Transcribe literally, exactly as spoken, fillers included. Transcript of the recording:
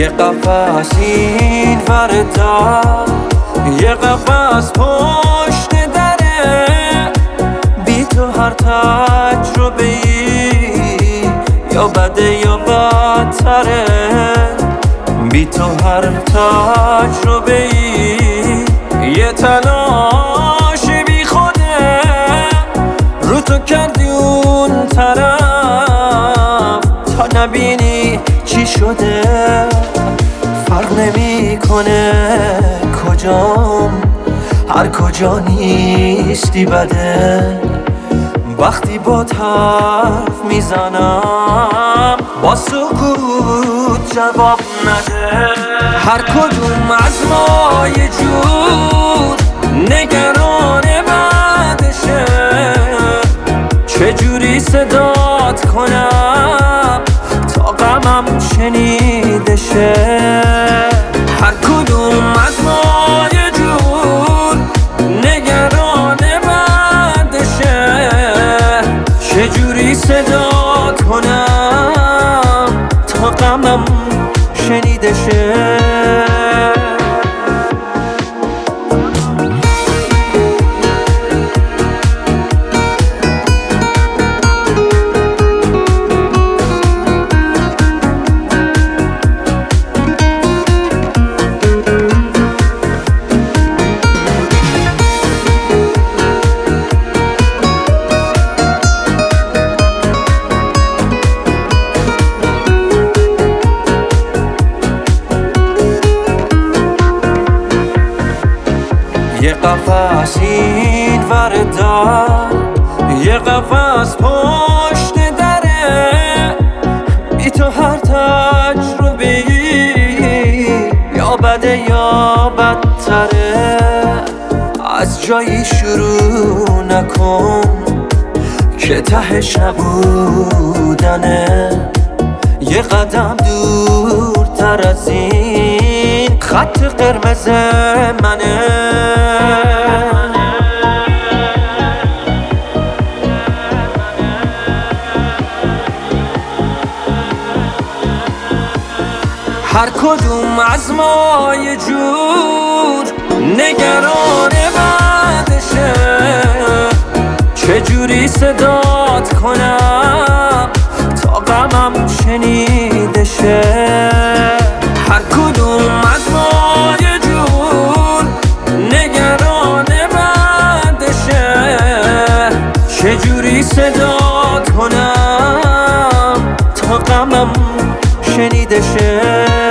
یه قفس این وردا، یه قفس پشت دره، بی تو هر تجربه ای یا بده یا بدتره، بی تو هر تجربه ای یه تلاش بی خوده، رو تو کردی اون طرف تا نبینی چی شده. فرق نمی کنه کجام، هر کجا نیستی بده. وقتی با حرف میزنم با سکوت جواب نده. هر کدوم از ما یه جور نگران بعدشه، چجوری صدات کنم تا غمم شنیده شه. هر کدوم از ما یه جور نگران بعدشه، چجوری صدات کنم تا غمم شنیده شه. یه قفس این وردا، یه قفس پشت دره، بی تو هر تجربه ای یا بده یا بدتره. از جایی شروع نکن که تهش نبودنه، یه قدم دورتر از این خط قرمز منه. هر کدوم از ما یه جور نگران بعدشه، چجوری صدات کنم تا غمم شنیده شه. هر کدوم از ما یه جور نگران بعدشه، چجوری صدات کنم تا غمم شنیده شه.